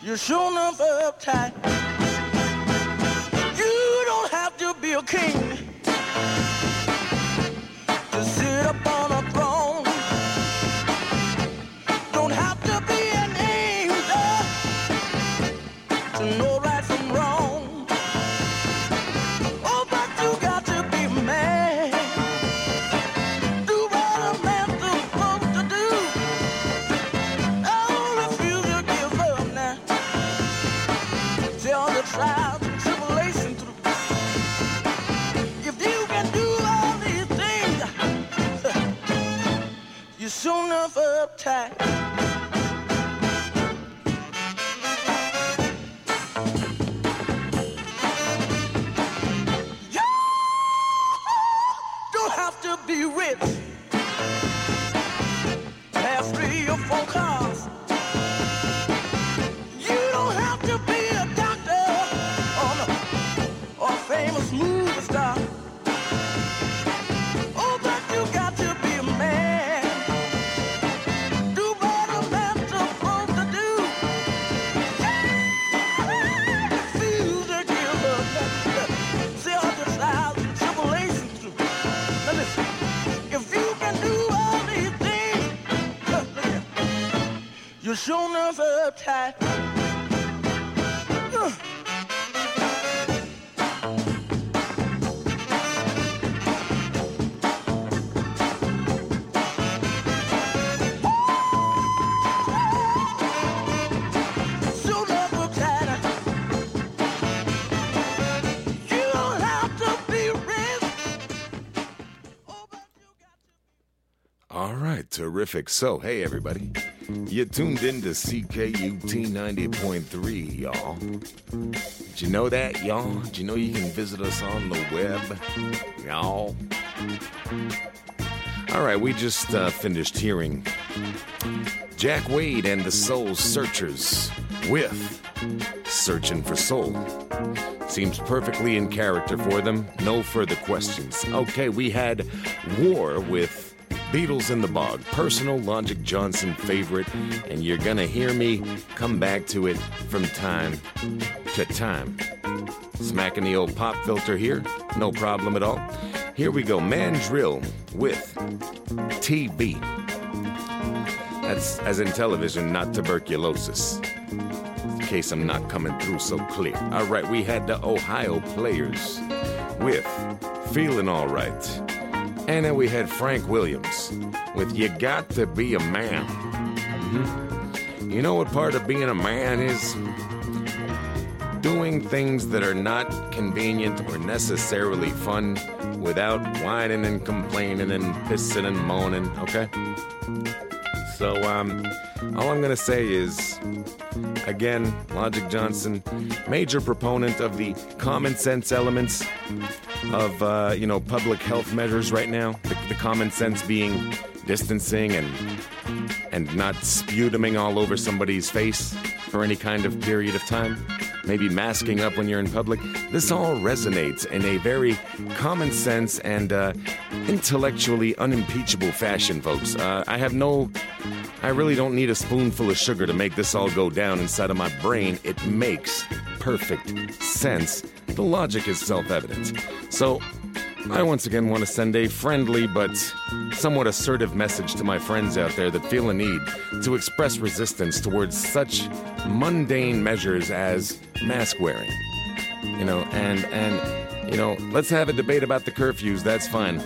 You're sure enough uptight. You don't have to be a king to sit up on a throne. Don't have to be an angel to know right from wrong. Oh, but you got to be a man. Do what a man's supposed to do. Oh, refuse to give up now. Tell the trials and tribulations through. If you can do all these things, you're sure enough uptight. You don't have to be rich. Have 3 or 4 cars. You don't have to be a doctor or a famous movie star. Oh, but you got to be a man. Do what a man's supposed to do. Refuse to give up. See all the trials and tribulations through. Now listen, if you can do all these things, look here, you're sure enough uptight. Sure enough uptight. You don't have to be rich. Oh, but you got to. All right, terrific. So, hey, everybody. You tuned in to CKUT 90.3, y'all. Did you know that, y'all? Did you know you can visit us on the web, y'all? All right, we just finished hearing Jack Wade and the Soul Searchers with Searching for Soul. Seems perfectly in character for them. No further questions. Okay, we had War with Beatles in the Bog, personal Logic Johnson favorite, and you're gonna hear me come back to it from time to time. Smacking the old pop filter here, no problem at all. Here we go, Mandrill with TB. That's as in television, not tuberculosis. In case I'm not coming through so clear. All right, we had the Ohio Players with Feeling All Right. And then we had Frank Williams with You Got to Be a Man. You know what part of being a man is? Doing things that are not convenient or necessarily fun without whining and complaining and pissing and moaning, okay? So, all I'm gonna say is, again, Logic Johnson, major proponent of the common sense elements of, public health measures right now. The common sense being distancing and not sputuming all over somebody's face for any kind of period of time. Maybe masking up when you're in public. This all resonates in a very common sense and intellectually unimpeachable fashion, folks. I really don't need a spoonful of sugar to make this all go down inside of my brain. It makes perfect sense. The logic is self-evident. So, I once again want to send a friendly but somewhat assertive message to my friends out there that feel a need to express resistance towards such mundane measures as mask wearing. Let's have a debate about the curfews, that's fine.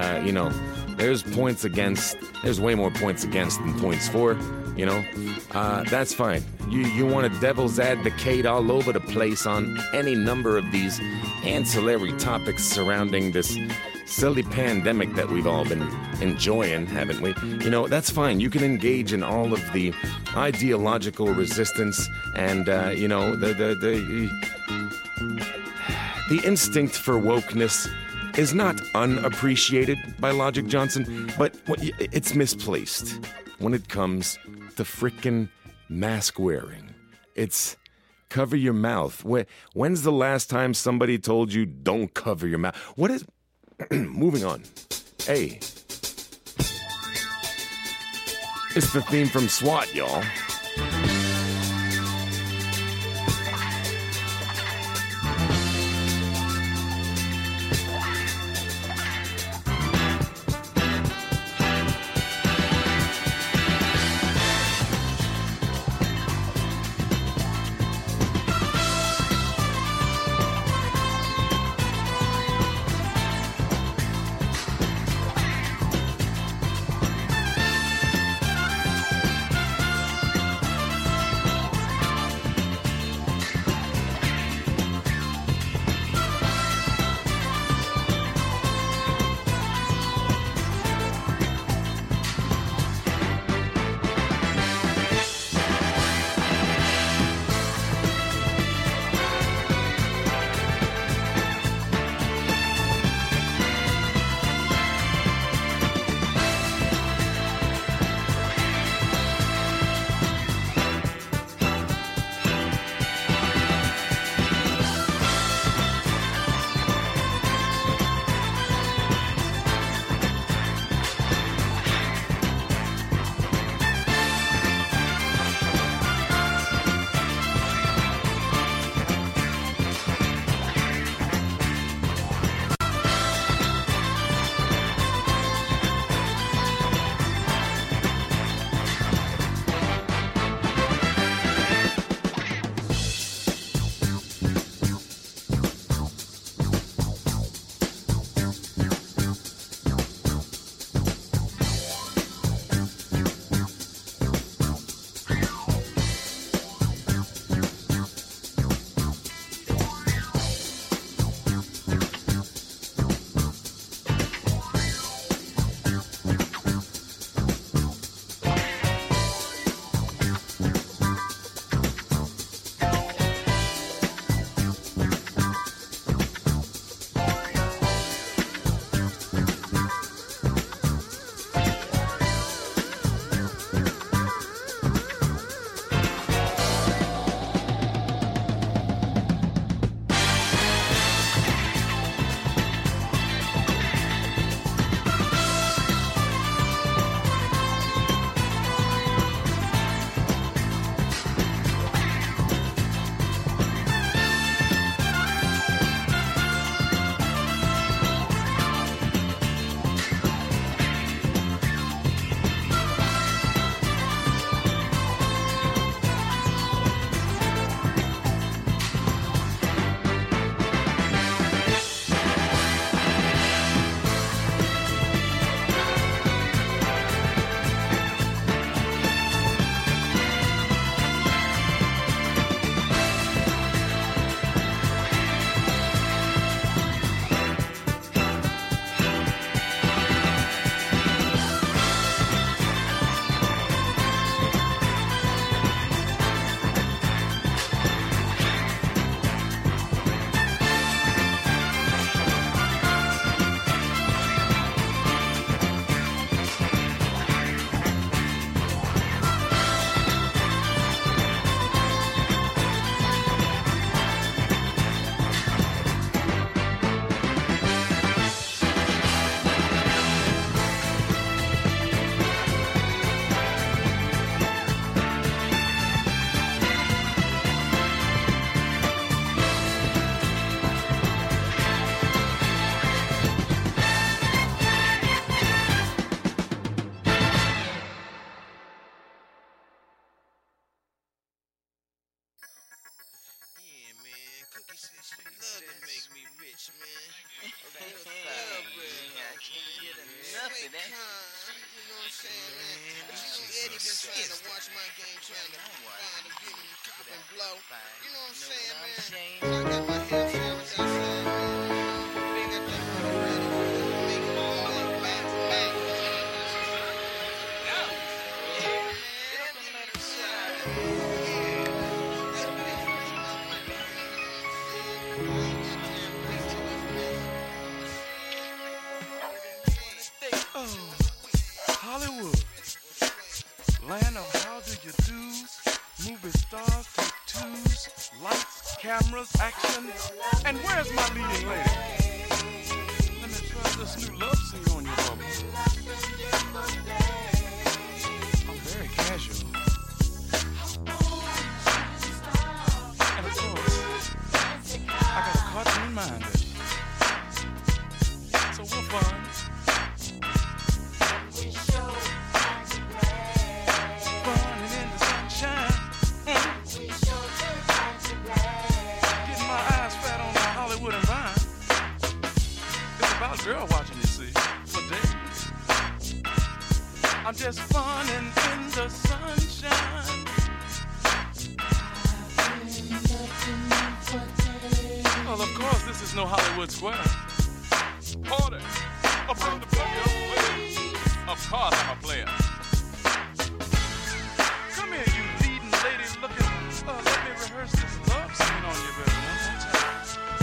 There's way more points against than points for, that's fine. You want a devil's advocate all over the place on any number of these ancillary topics surrounding this silly pandemic that we've all been enjoying, haven't we? That's fine. You can engage in all of the ideological resistance and, the instinct for wokeness is not unappreciated by Logic Johnson, but it's misplaced when it comes to frickin' mask wearing. It's cover your mouth. When's the last time somebody told you don't cover your mouth? What is... Moving on. Hey. It's the theme from SWAT, y'all. Love to make me rich, man. I can't get enough of that. You know what I'm saying, man? But you know, Eddie been trying to watch my game, trying to find a give him cop and blow. You know what I'm saying, man? I got my ham sandwich outside, man. They got that food ready. Make it all that back to back. Yeah, man. Let him shine. Yeah. That's what they do to my money. You know what I'm saying? I ain't got time to waste too much money. Hollywood, land of how do you do's, movie stars take twos, lights, cameras, action, and where's my leading lady? Let me try this new love scene on you, bubba. I'm very casual. And of course, I got a cartoon mind, baby. So we're fun. Girl watching, you see, for days. I'm just funnin' in the sunshine. Well, of course, this is no Hollywood Square. Porter, a player to play. Of course, I'm a player. Come here, you leading lady looking. Let me rehearse this love scene on you, baby, one more time.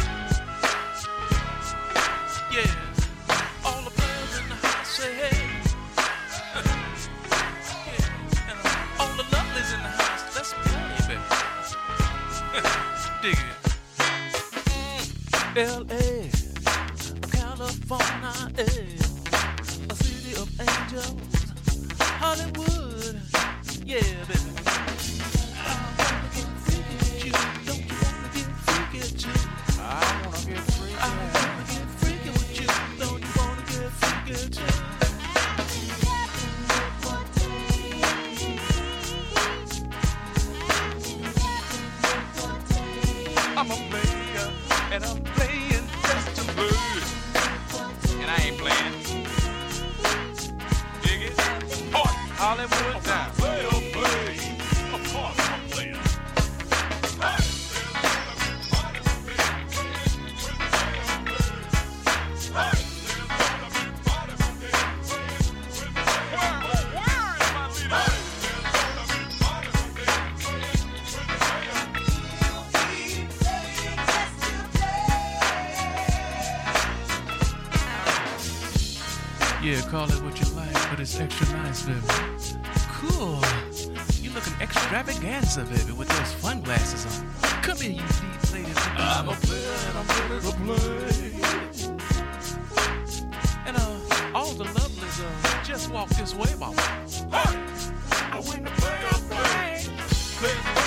Yeah. Say hey, yeah, and all the lovelies in the house, let's play, baby. Dig it. L.A., California, a city of angels, Hollywood, yeah, baby. I wanna get freaky with you, don't you wanna get freaky too? I wanna get freaky. I wanna get freaky with you, don't you wanna get freaky too? I'm a player, and I'm playing just to play. And I ain't playing. Dig it? Hollywood down. Play or play. Of course I'm playing. Yeah, call it what you like, but it's extra nice, baby. Cool. You looking extravaganza, baby, with those fun glasses on. Come here, you deep ladies. I'm a player and I'm ready to play. And all the lovelies just walk this way, mama. I win the play or play. Play.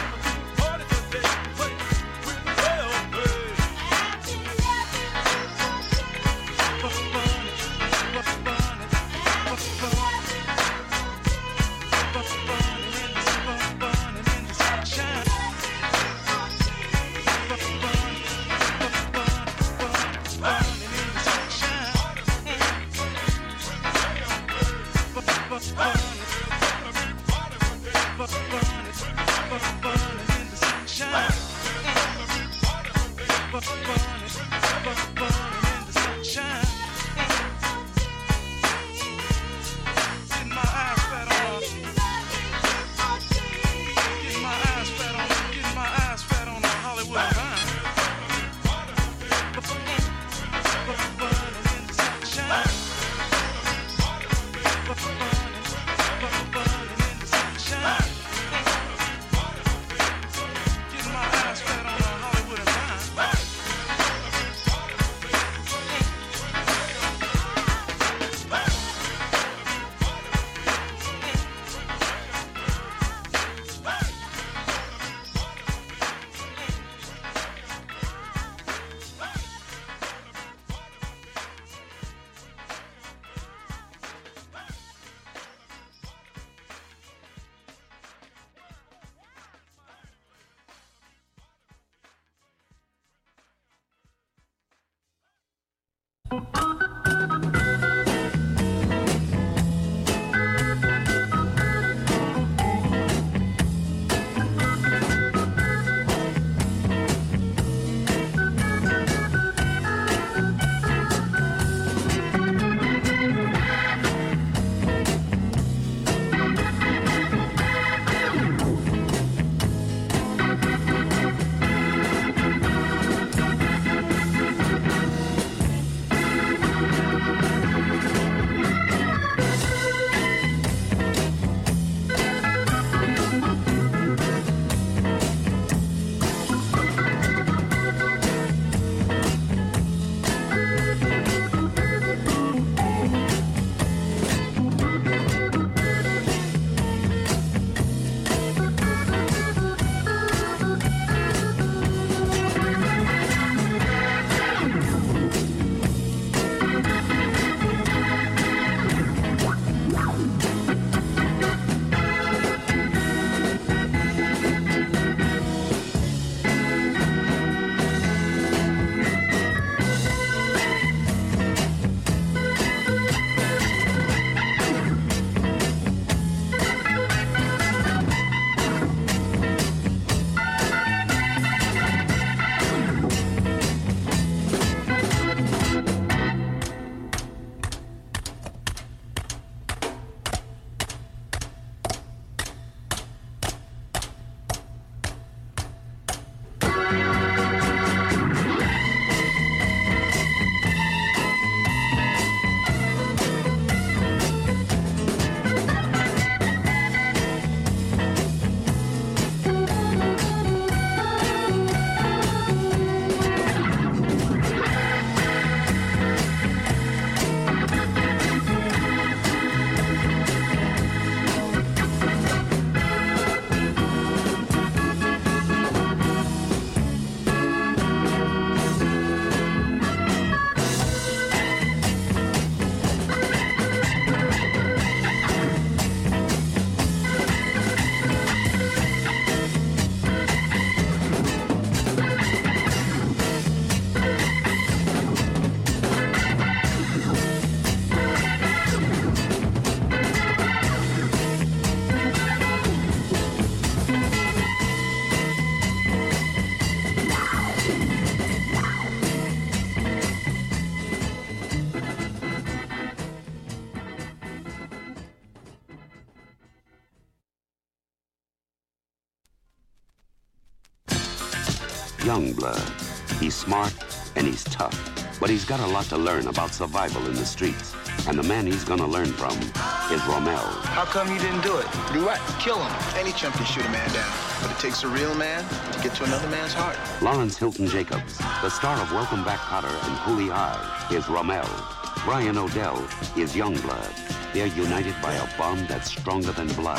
Youngblood. He's smart and he's tough, but he's got a lot to learn about survival in the streets. And the man he's gonna learn from is Romel. How come you didn't do it? Do what? Kill him. Any chump can shoot a man down, but it takes a real man to get to another man's heart. Lawrence Hilton Jacobs, the star of Welcome Back, Kotter and Cooley High, is Romel. Brian O'Dell is Youngblood. They're united by a bond that's stronger than blood.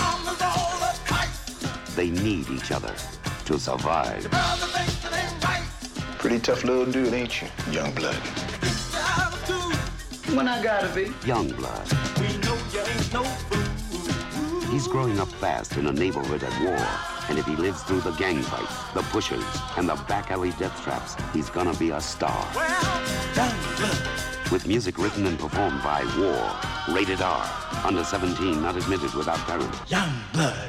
They need each other to survive. Pretty tough little dude, ain't you, Youngblood? When I gotta be. Youngblood. He's growing up fast in a neighborhood at war. And if he lives through the gang fights, the pushers, and the back alley death traps, he's gonna be a star. With music written and performed by War, rated R, under 17, not admitted without parents. Youngblood.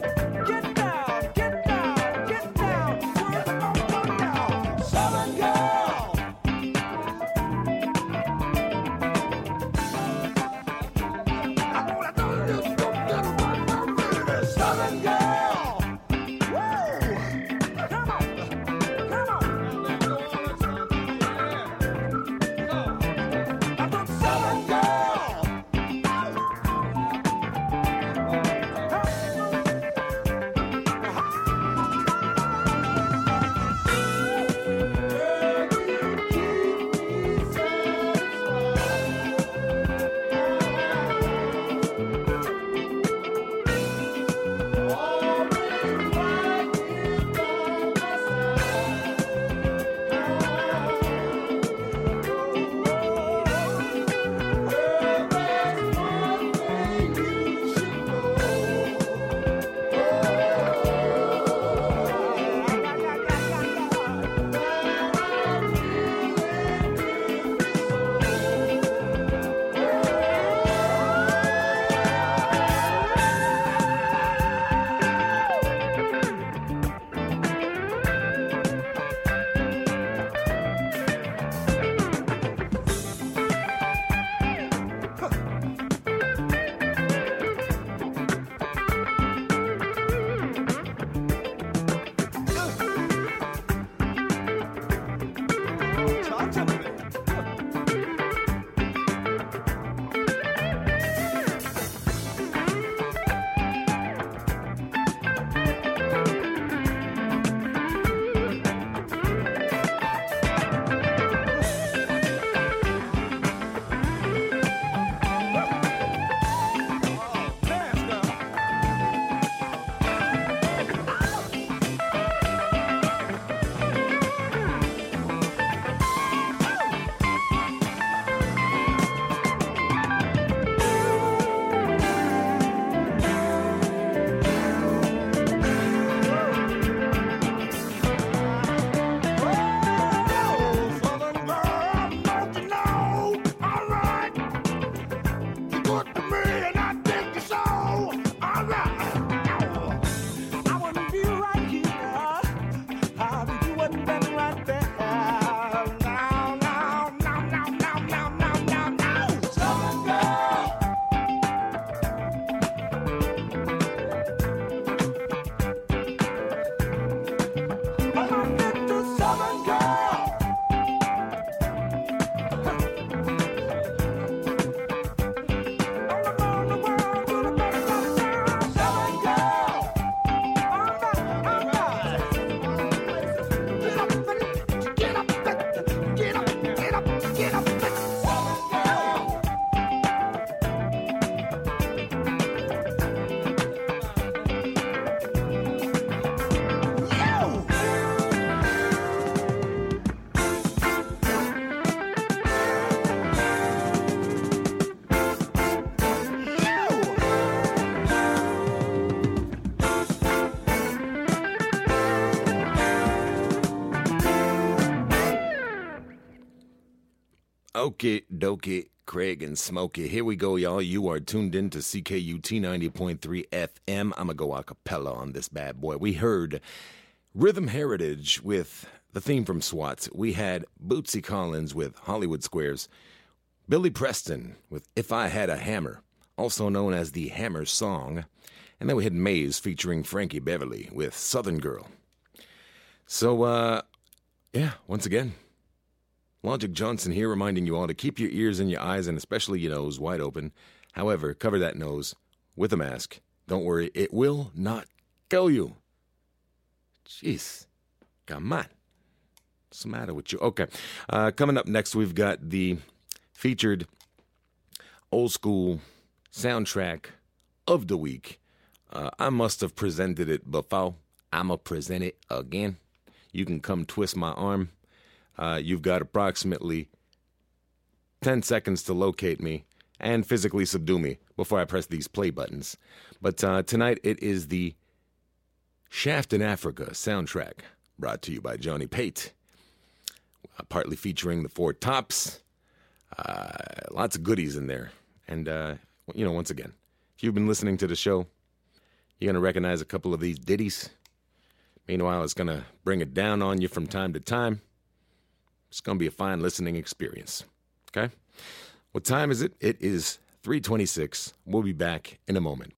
Southern girl. Okie dokie, Craig and Smokey. Here we go, y'all. You are tuned in to CKUT 90.3 FM. I'm going to go a cappella on this bad boy. We heard Rhythm Heritage with the theme from SWAT. We had Bootsy Collins with Hollywood Squares. Billy Preston with If I Had a Hammer, also known as the Hammer Song. And then we had Maze featuring Frankie Beverly with Southern Girl. So, once again, Logic Johnson here reminding you all to keep your ears and your eyes and especially your nose wide open. However, cover that nose with a mask. Don't worry, it will not kill you. Jeez, come on. What's the matter with you? Okay, coming up next, we've got the featured old school soundtrack of the week. I must have presented it before. I'm going to present it again. You can come twist my arm. You've got approximately 10 seconds to locate me and physically subdue me before I press these play buttons. But tonight it is the Shaft in Africa soundtrack, brought to you by Johnny Pate. Partly featuring the Four Tops. Lots of goodies in there. And, once again, if you've been listening to the show, you're going to recognize a couple of these ditties. Meanwhile, it's going to bring it down on you from time to time. It's going to be a fine listening experience. Okay? What time is it? It is 3:26. We'll be back in a moment.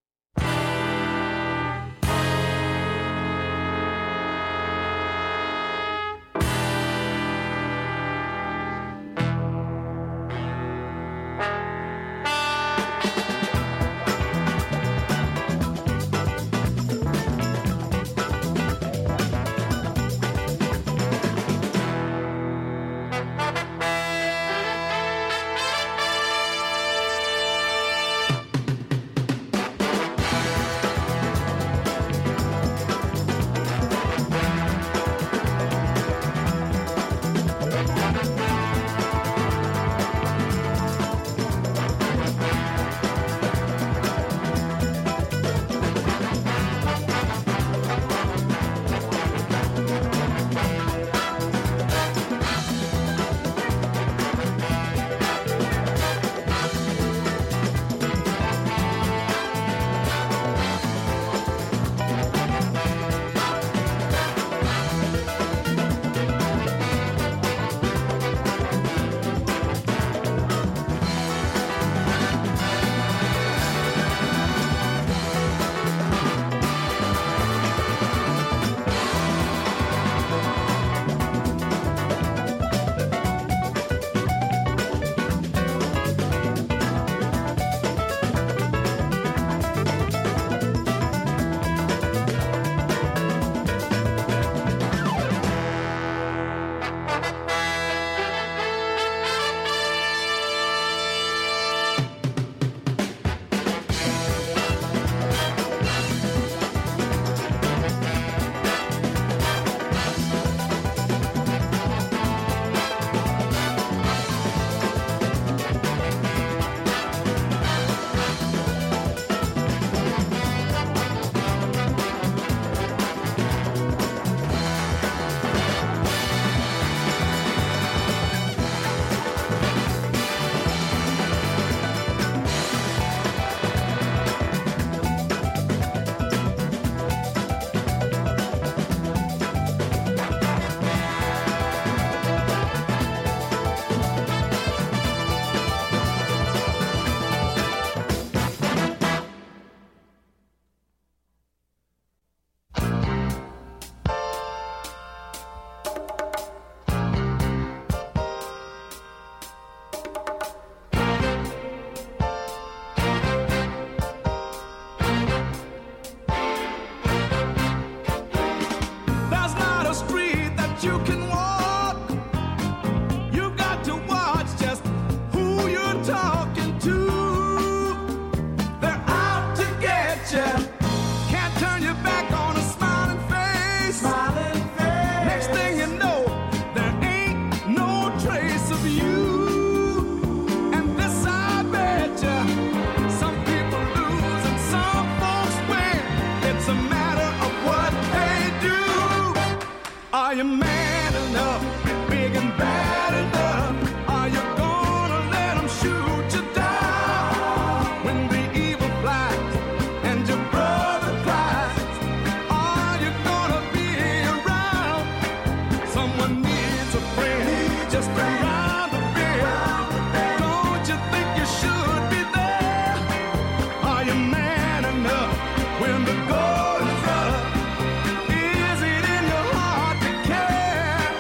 just around the bend. Don't you think you should be there? Are you man enough when the goal is rough? Is it in your heart to care?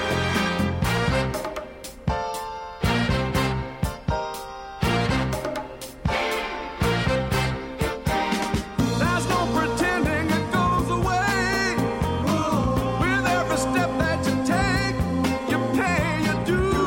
There's no pretending it goes away. With every step that you take, you pay your dues.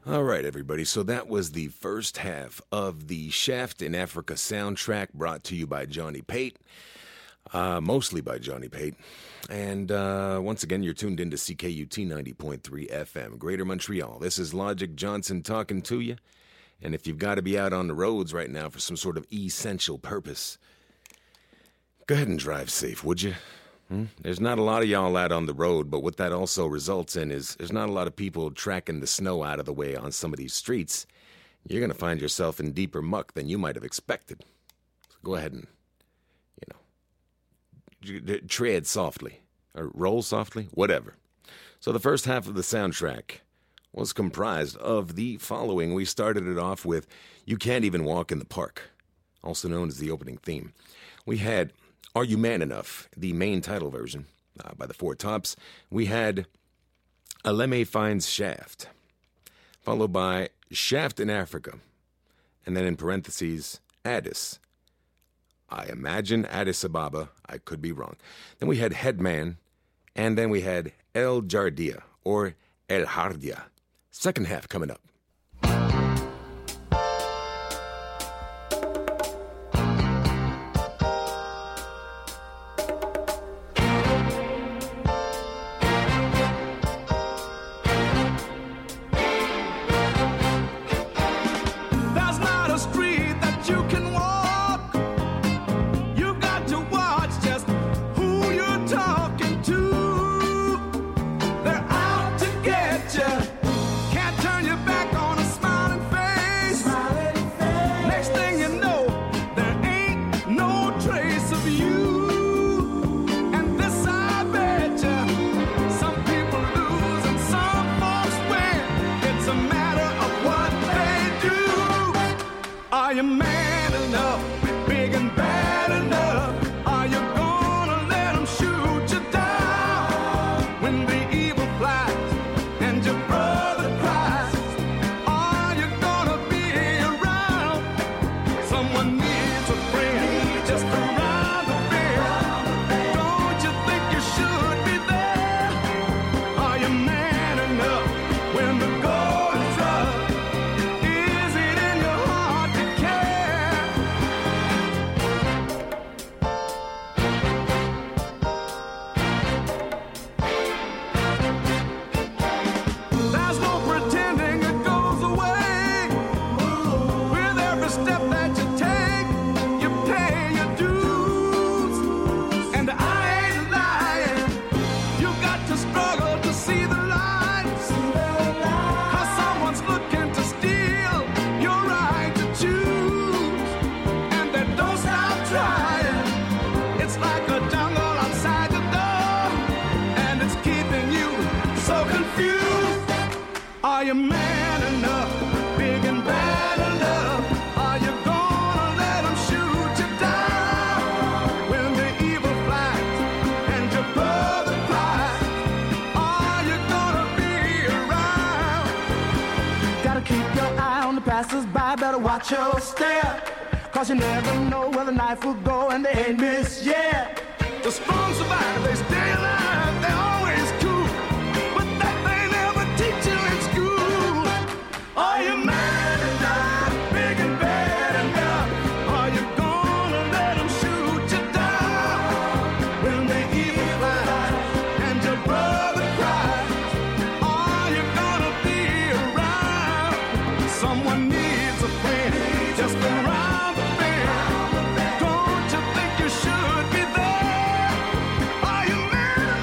All right, everybody. So that was the first half of the Shaft in Africa soundtrack brought to you by Johnny Pate, mostly by Johnny Pate. And once again, you're tuned into CKUT 90.3 FM, Greater Montreal. This is Logic Johnson talking to you. And if you've got to be out on the roads right now for some sort of essential purpose, go ahead and drive safe, would you? There's not a lot of y'all out on the road, but what that also results in is there's not a lot of people tracking the snow out of the way on some of these streets. You're going to find yourself in deeper muck than you might have expected. So go ahead and, tread softly, or roll softly, whatever. So the first half of the soundtrack was comprised of the following. We started it off with You Can't Even Walk in the Park, also known as the opening theme. We had Are You Man Enough, the main title version by the Four Tops. We had Aleme Finds Shaft, followed by Shaft in Africa, and then in parentheses, Addis. I imagine Addis Ababa. I could be wrong. Then we had Headman, and then we had El Jardia, or El Hardia. Second half coming up. There's not a street that you can walk. You've got to watch just who you're talking to. They're out to get you. Can't turn your back on a smiling face. Next thing you know, there ain't no trace of you. And this I bet you, some people lose and some folks win. It's a matter of what they do. Are you man enough, big and bad enough? Are you gonna let them shoot you down when the evil flies and your brother cries? Are you gonna be around? Someone needs a friend just around the bend. Don't you think you should be there? Are you man enough when the going's rough? Is it in your heart to care? There's no pretending it goes away. With every step that you take, you pay your dues. And I ain't lying. You got to struggle to see the light. 'Cause someone's looking to steal your right to choose. And they don't stop trying. It's like a jungle outside the door. And it's keeping you so confused. Are you man enough, big and bad enough? Are you gonna let them shoot you down when the evil flies and your brother cries? Are you gonna be around? Gotta keep your eye on the passers-by, better watch your step. 'Cause you never know where the knife will go and they ain't missed yet. The strong survive, they stay alive, they always cool. But that they never teach you in school. Are you man enough, big and bad enough? Are you gonna let them shoot you down when the evil flies and your brother cries? Are you gonna be around? Someone needs a friend just around the bend. Don't you think you should be there? Are you man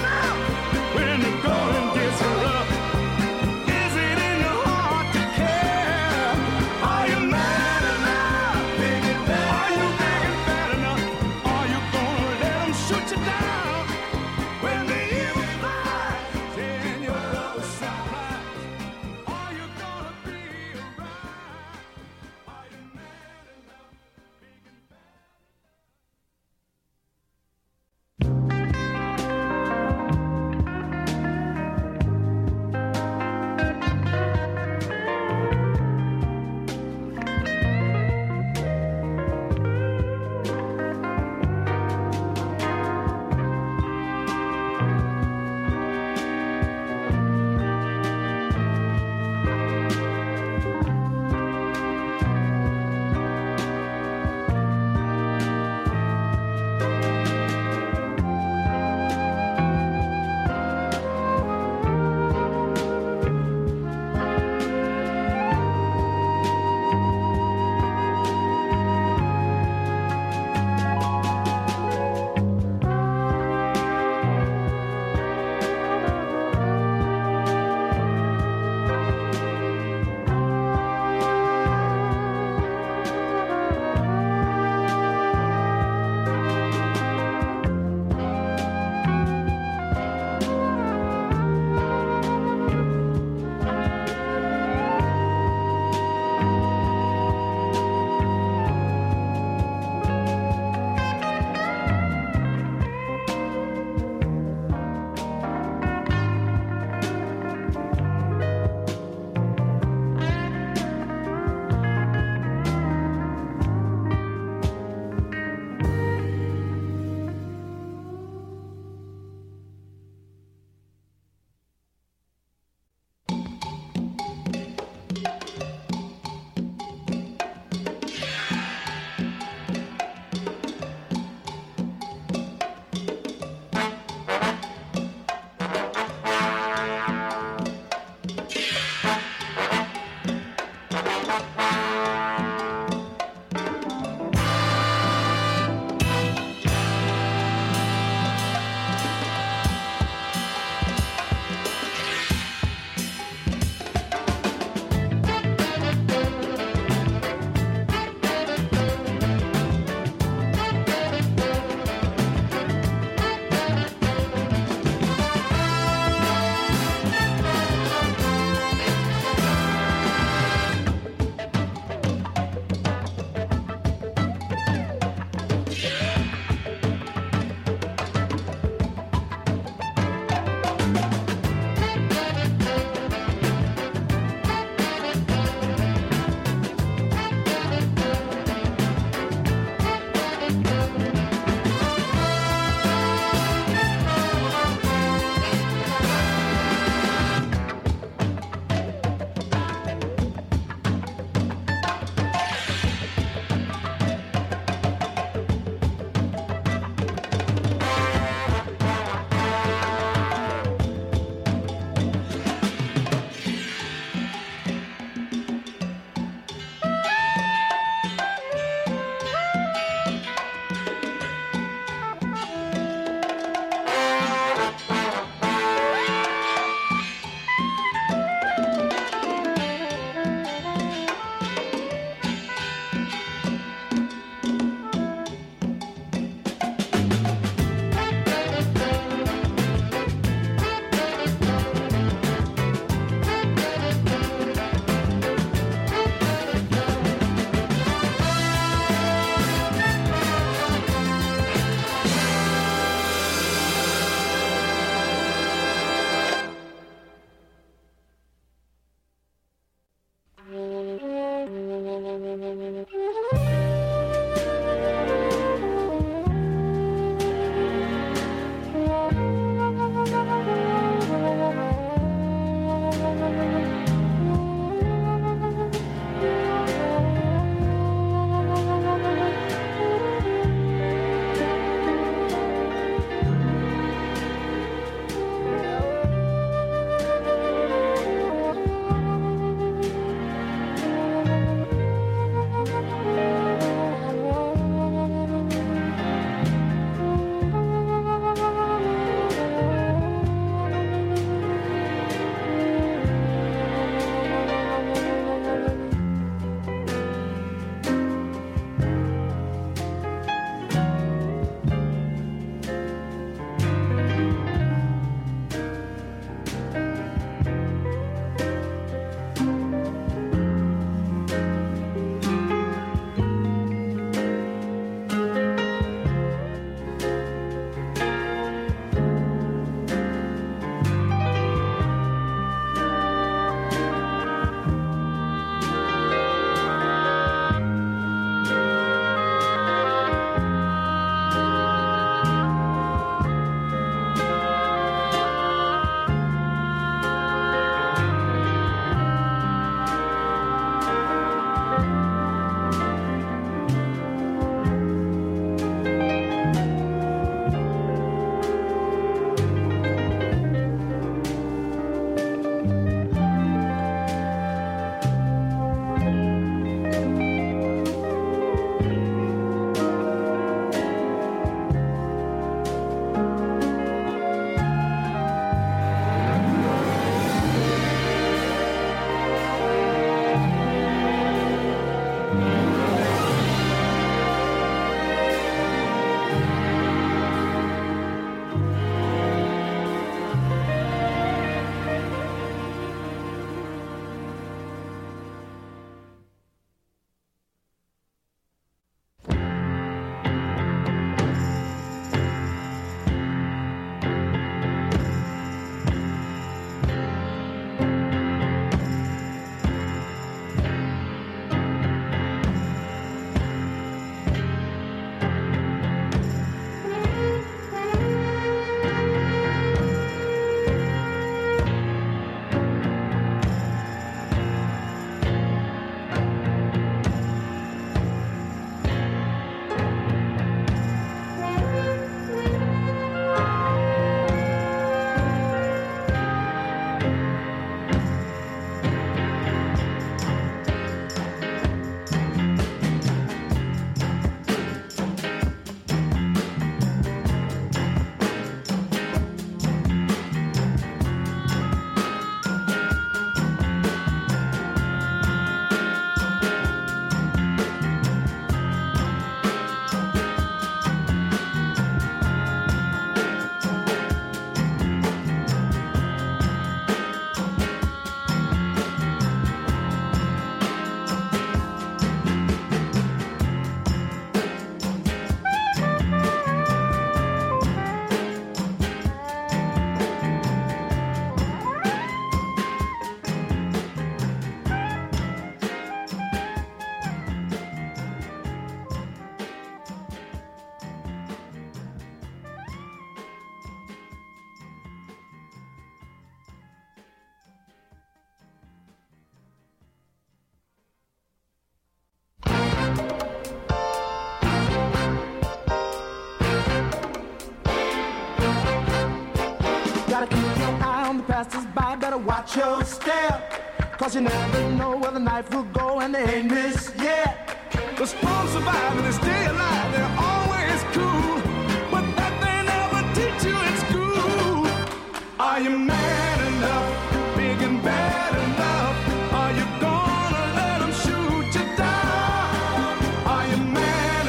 watch your step, cause you never know where the knife will go and they ain't missed yet. The strong survive and they stay alive, they're always cool, but that they never teach you in school. Are you man enough, big and bad enough? Are you gonna let them shoot you down? Are you man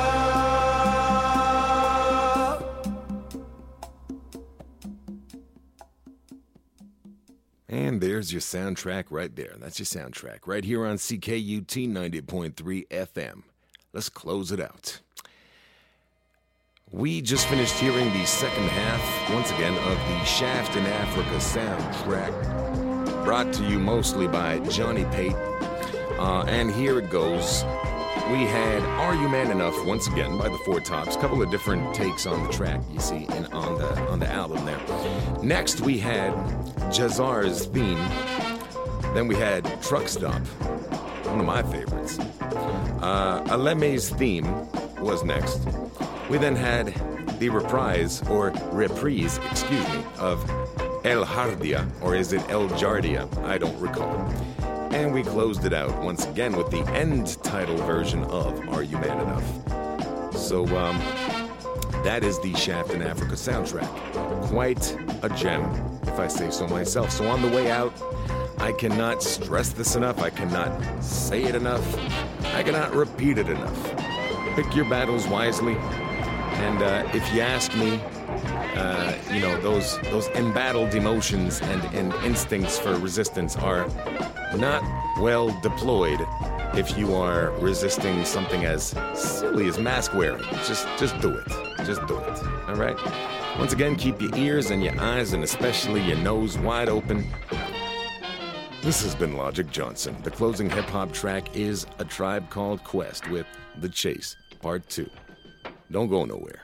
enough? And there's your soundtrack right there. That's your soundtrack right here on CKUT 90.3 FM. Let's close it out. We just finished hearing the second half, once again, of the Shaft in Africa soundtrack, brought to you mostly by Johnny Pate. And here it goes. We had Are You Man Enough, once again, by the Four Tops. A couple of different takes on the track, you see, on the album there. Next, we had Jazzar's theme. Then we had Truck Stop, one of my favorites. Aleme's theme was next. We then had the reprise, of El Jardia, or is it El Jardia? I don't recall. And we closed it out once again with the end title version of Are You Man Enough? So, that is the Shaft in Africa soundtrack. Quite a gem, if I say so myself. So on the way out, I cannot stress this enough. I cannot say it enough. I cannot repeat it enough. Pick your battles wisely. And if you ask me, those embattled emotions and instincts for resistance are not well deployed if you are resisting something as silly as mask wearing. Just do it. Just do it. All right? Once again, keep your ears and your eyes and especially your nose wide open. This has been Logic Johnson. The closing hip-hop track is A Tribe Called Quest with The Chase, Part 2. Don't go nowhere.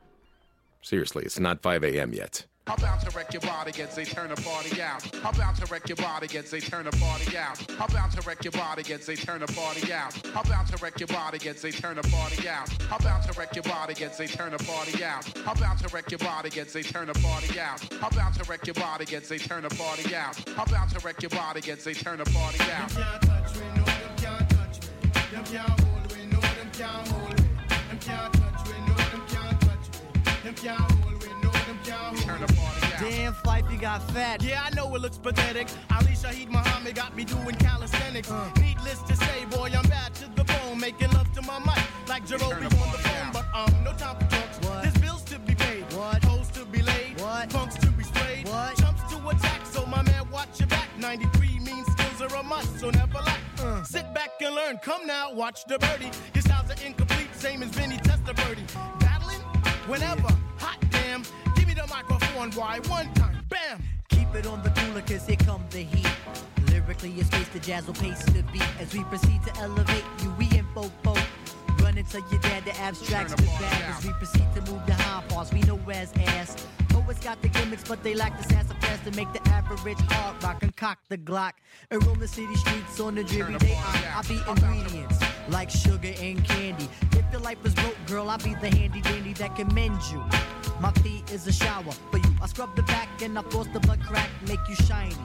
Seriously, it's not 5 a.m. yet. I'm about to wreck your body as they turn the party out. I'm about to wreck your body as they turn the party out. I'm about to wreck your body as they turn the party out. I'm about to wreck your body as they turn the party out. I'm about to wreck your body as they turn the party out. I'm about to wreck your body as they turn the party out. I'm about to wreck your body as they turn the party out. I'm about to wreck your body as they turn the party out. Them can't touch me, no, them can't touch me. Them can't hold me, no, them can't hold me. Them can't touch me, no, them can't touch me. Them can't hold me, no, them can't hold me. Turn the party out. Damn, Fife, you got fat. Yeah, I know it looks pathetic. Ali Shaheed Muhammad got me doing calisthenics. Needless to say, boy, I'm bad to the bone. Making love to my mic like Jerobi on the phone. But no time for talks. There's bills to be paid. Hoes to be laid. Punks to be sprayed. Chumps to attack. So my man, watch your back. 93 mean skills are a must, so never lack. Sit back and learn. Come now, watch the birdie. His styles are incomplete, same as Vinny Testaverde. Battling whenever. Hot damn. Give me the microphone, why? One time, bam. Keep it on the cooler, cause here come the heat. Lyrically, it's space the jazz will pace the beat. As we proceed to elevate you, we in fofo. Run into your dad, the abstracts the bag. As we proceed to move the high parts, we know where's ass. Poets got the gimmicks, but they lack the sassafras to make the average hard rock concoct the Glock. And roam the city streets on the dreary day. I be ingredients like sugar and candy. If your life is broke, girl, I be the handy dandy that can mend you. My feet is a shower for you. I scrub the back and I force the blood crack, make you shiny.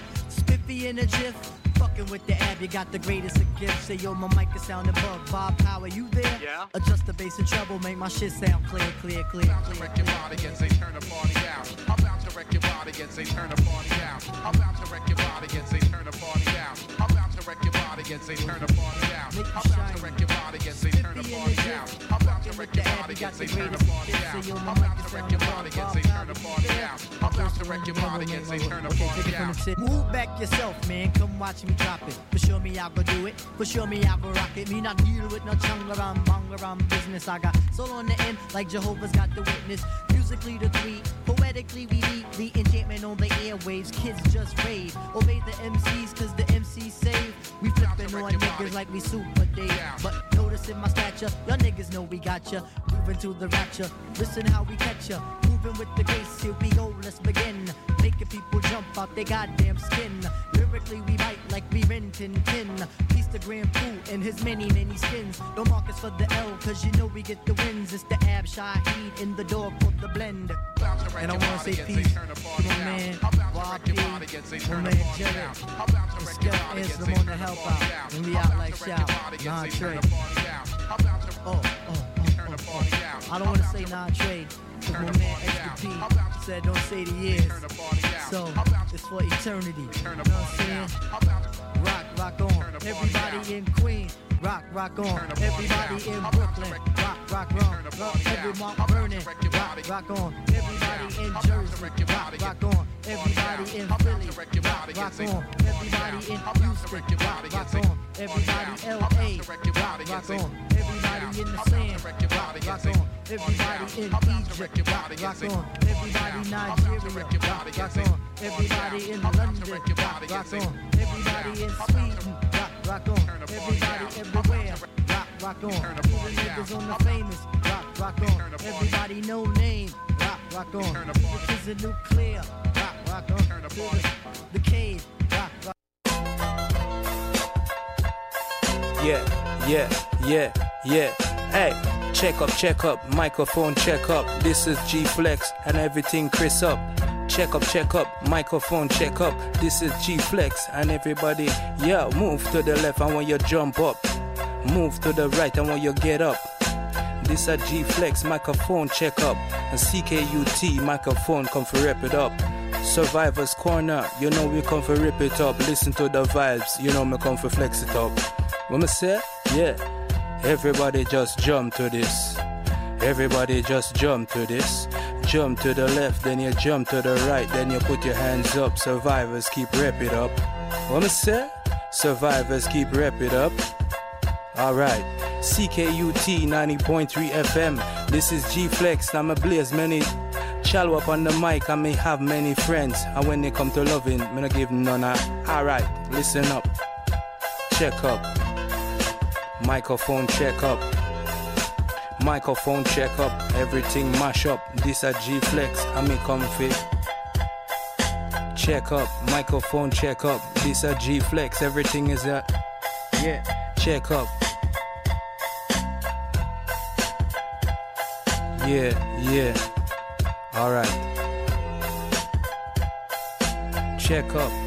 Spiffy in a jiff, fucking with the ab, you got the greatest of gifts. Say yo, my mic is sounding above. Bob Power, you there? Yeah. Adjust the bass and treble, make my shit sound clear, clear, clear. I'm about to wreck your body as they turn the party out. I'm about to wreck your body as they turn the party out. I'm about to wreck your body as they turn the party out. I'm about to wreck your body as they turn the party out. I'm about to wreck your body as they turn the party out. I'm about to wreck your body as they turn the party out. I'm about to wreck your body as they turn the party out. I'm about to wreck your body as they turn the party out. Move back yourself, man. Come watch me drop it. For sure me, I go do it. For sure me, I go rock it. Me not deal with no chungaram, bungaram business. I got soul on the end, like Jehovah's got the witness. Musically the tweet, poetically we lead the enchantment on the airwaves. Kids just rave. Obey the MCs, cause the MCs save. We flipping on niggas like we Super Dave. But notice in my stature, y'all niggas know we got ya. moving to the rapture. Listen how we catch ya, moving with the grace. Here we go, let's begin. Making people jump out their goddamn skin. Lyrically we bite like we Rin Tin Tin. Piece the Grand Poo and his many spins. Don't mark us for the L, cause you know we get the wins. It's the Ab Shaheed in the dog for the blend. And I wanna say peace to my man YP, my man Jerry, the Skeletons, I'm on the help out. And we out like shout, non-trade. I don't wanna say non-trade, cause my man Extra P said don't say the years. So, it's for eternity, you know what I'm saying? Rock on, everybody in Queens. Rock on, everybody in Brooklyn. Rock on, every Mount Vernon. Rock on, everybody in Jersey. Rock on, everybody in Philly. Rock on, everybody in Houston. Rock on, everybody LA. Rock on, everybody in the sand. Rock on, everybody in Egypt. Rock on, everybody Nigeria. Rock on, everybody in London. Rock on, everybody in Sweden. Rock on, everybody everywhere. Rock on, even niggas on the famous. Rock on, everybody no name. Rock on, to the kids of nuclear. Rock on, to the cave. Rock. Yeah. Hey, check up, microphone check up. This is G-Flex and everything Chris up. Check up, microphone check up. This is G-Flex and everybody, yeah, move to the left and when you jump up. Move to the right and when you get up. This is G-Flex, microphone check up. And CKUT, microphone come for rip it up. Survivors Corner, you know we come for rip it up. Listen to the vibes, you know me come for flex it up. What me say? Yeah. Everybody just jump to this. Everybody just jump to this. Jump to the left, then you jump to the right, then you put your hands up. Survivors keep rep it up. What me say? Survivors keep rep it up. Alright, CKUT 90.3 FM. This is G-Flex, I'm a blaze many. Shallow up on the mic, I may have many friends. And when they come to loving, me not give none. Alright, listen up. Check up. Microphone check up. Microphone check up, everything mash up. This a G-Flex, I me comfy. Check up, microphone check up. This a G-Flex, everything is a yeah. Check up. Yeah. Alright. Check up.